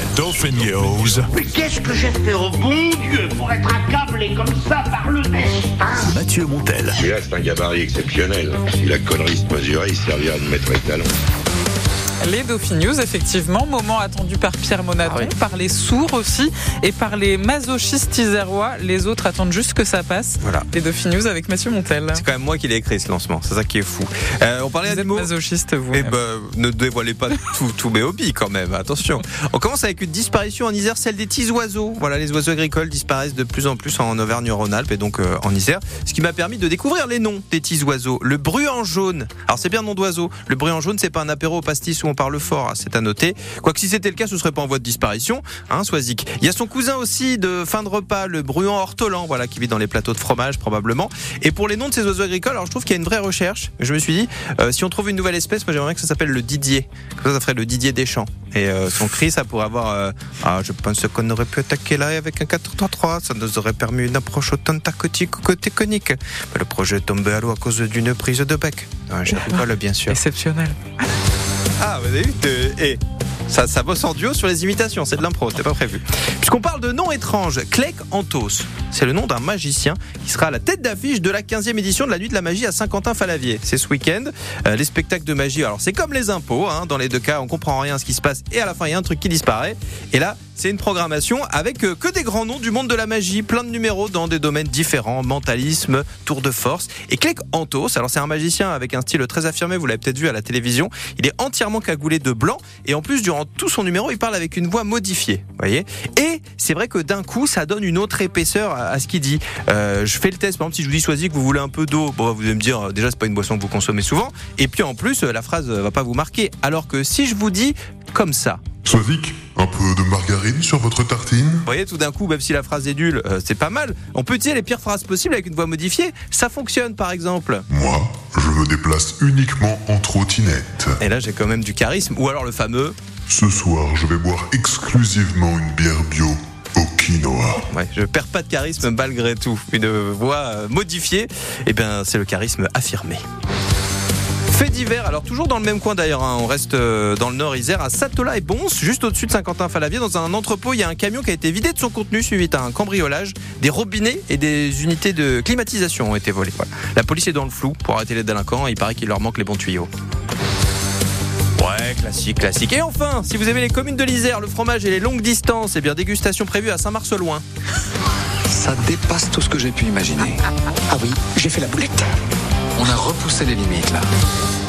Dauphin News. Mais qu'est-ce que j'ai fait au bon Dieu pour être accablé comme ça par le destin? Mathieu Montel. Celui-là, c'est un gabarit exceptionnel. Si la connerie se mesurait, il servira de maître étalon. Les Dauphin News, effectivement, moment attendu par Pierre Monaton, par les sourds aussi, et par les masochistes isérois. Les autres attendent juste que ça passe. Voilà. Les Dauphin News avec Mathieu Montel. C'est quand même moi qui l'ai écrit ce lancement, c'est ça qui est fou. On parlait Vous êtes d'animaux. masochiste, vous. Ne dévoilez pas tous mes hobbies quand même, attention. On commence avec une disparition en Isère, celle des petits oiseaux. Voilà, les oiseaux agricoles disparaissent de plus en plus en Auvergne-Rhône-Alpes et donc en Isère. Ce qui m'a permis de découvrir les noms des petits oiseaux. Le bruant jaune. Alors c'est bien nom d'oiseau. Le bruant jaune, c'est pas un apéro au pastis où on parle fort, c'est à noter. Quoique si c'était le cas, ce serait pas en voie de disparition, hein, Soisic. Il y a son cousin aussi de fin de repas, le bruant ortolan, voilà, qui vit dans les plateaux de fromage probablement. Et pour les noms de ces oiseaux agricoles, alors je trouve qu'il y a une vraie recherche. Je me suis dit, si on trouve une nouvelle espèce, moi j'aimerais que ça s'appelle le Didier. Comme ça ferait le Didier des champs. Et son cri, ça pourrait avoir. Je pense qu'on aurait pu attaquer là avec un 4-3-3. Ça nous aurait permis une approche autant tactique que technique. Mais le projet est tombé à l'eau à cause d'une prise de bec. Je rigole, bien sûr. Exceptionnel. Ah, vous avez vu ça bosse en duo sur les imitations, c'est de l'impro, c'était pas prévu. Puisqu'on parle de noms étranges, Clec Anthos, c'est le nom d'un magicien qui sera à la tête d'affiche de la 15e édition de la Nuit de la Magie à Saint-Quentin-Falavier. C'est ce week-end. Les spectacles de magie, alors c'est comme les impôts, hein, dans les deux cas, on comprend rien à ce qui se passe et à la fin il y a un truc qui disparaît. Et là, c'est une programmation avec que des grands noms du monde de la magie, plein de numéros dans des domaines différents, mentalisme, tour de force. Et Clec Anthos, alors c'est un magicien avec un style très affirmé, vous l'avez peut-être vu à la télévision, il est entièrement cagoulé de blanc et en plus durant tout son numéro, il parle avec une voix modifiée, voyez. Et c'est vrai que d'un coup, ça donne une autre épaisseur à ce qu'il dit. Je fais le test, par exemple, si je vous dis Soisic que vous voulez un peu d'eau, bon, vous allez me dire déjà c'est pas une boisson que vous consommez souvent, et puis en plus la phrase va pas vous marquer. Alors que si je vous dis comme ça, Soisic, un peu de margarine sur votre tartine? vous voyez, tout d'un coup, même si la phrase est nulle, c'est pas mal. On peut utiliser les pires phrases possibles avec une voix modifiée. Ça fonctionne, par exemple. Moi, je me déplace uniquement en trottinette. Et là, j'ai quand même du charisme. Ou alors le fameux... Ce soir, je vais boire exclusivement une bière bio au quinoa. Ouais, je perds pas de charisme malgré tout. Une voix modifiée, eh bien, c'est le charisme affirmé. Fait divers, alors toujours dans le même coin d'ailleurs, hein. On reste dans le nord Isère, à Satola et Bons, juste au-dessus de Saint-Quentin-Falavier, dans un entrepôt, il y a un camion qui a été vidé de son contenu suivi d'un cambriolage. Des robinets et des unités de climatisation ont été volés. Voilà. La police est dans le flou pour arrêter les délinquants, il paraît qu'il leur manque les bons tuyaux. Ouais, classique. Et enfin, si vous aimez les communes de l'Isère, le fromage et les longues distances, eh bien dégustation prévue à Saint-Marceloin. Ça dépasse tout ce que j'ai pu imaginer. Ah oui, j'ai fait la boulette. On a repoussé les limites là.